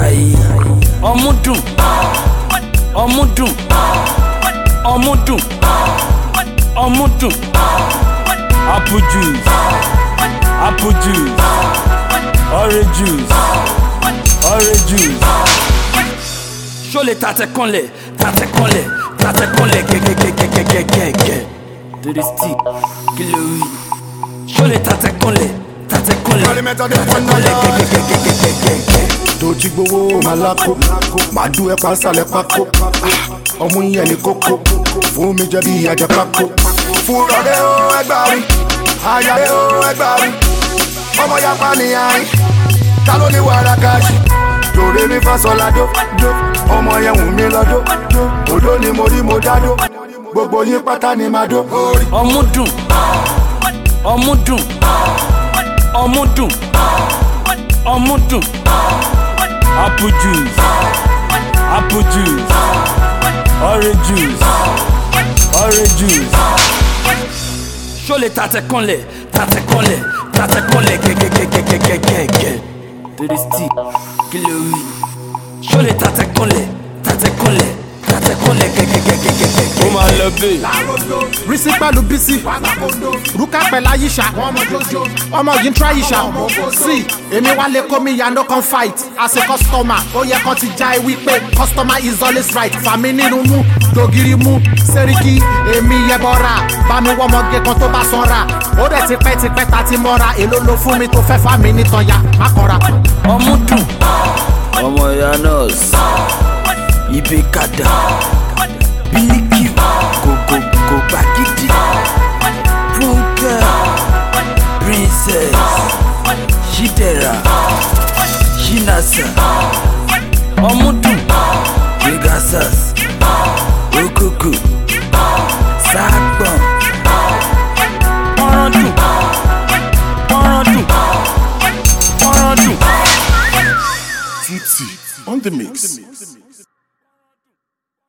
Ọmúdùn, ọmúdùn, ọmúdùn, ọmúdùn. Apple juice, apple juice, orange juice, orange juice. Show le tate konle, gẹ́gẹ́gẹ́gẹ́gẹ́gẹ́gẹ́. To the stick, kill the weed. Show le tate konle, gẹ́gẹ́gẹ́gẹ́gẹ́gẹ́gẹ́. Doji gbowó malako, madu ẹ̀pà sálẹ̀ pákó. Ọmú yẹn ní kókó, fún mi jẹ́ bí ajá pákó. Fúrọ̀dẹ́ ó ẹgbàá rí, ayáde ó ẹgbàá rí. Ọmọ yapa ni àárín, ta ló ní wàrà káàṣì? Dòrè mi fásọládó, ọmọ yẹn wù mí lọ́dọ̀. Odó ni mo rí mo dádó, gbogbo yín pátá ni màá dó. Ọmúdùn, ọmúdùn, ọmúdùn, ọmúdùn. Apple juice, apple juice, orange juice, orange juice. Show le tate konle, gẹ́gẹ́gẹ́gẹ́gẹ́gẹ́. To the stick, kill the weed. Show le tate konle, gẹ́gẹ́gẹ́gẹ́gẹ́gẹ́. Ó máa lọ bẹ́ẹ̀. Risi pẹ̀lú Bisi, Ruka pẹ̀lú Ayisha, ọmọ yìí ń try Ayisha. See, èmi wá lè kó mi ya no can fight. As a customer, ó yẹ kán ti já ewì pé customer is always right. Fàmí nínú mú, dògiri mú, Sẹ́ríkì, èmi yẹ bọ́ra. Bá mi wọ́n mọ́gé kan tó bá sanra. Ó dẹ̀ tipẹ́ ta ti mọ́ra. Èló ló fún mi tó fẹ́ fà mí nìkan ya, má kọ́ra. Ọmúdùn, ọmọ ìyá nọ́ọ̀sì, Ibekada, Biliki, Gogo Bagidi, Funke, Princess, Shidera, Shinasa, Ọmúdùn, Pegasus, Okoko, Sagbon, Pọ́nrọ́dùn, Pọ́nrọ́dùn, Pọ́nrọ́dùn. Titi on the mix.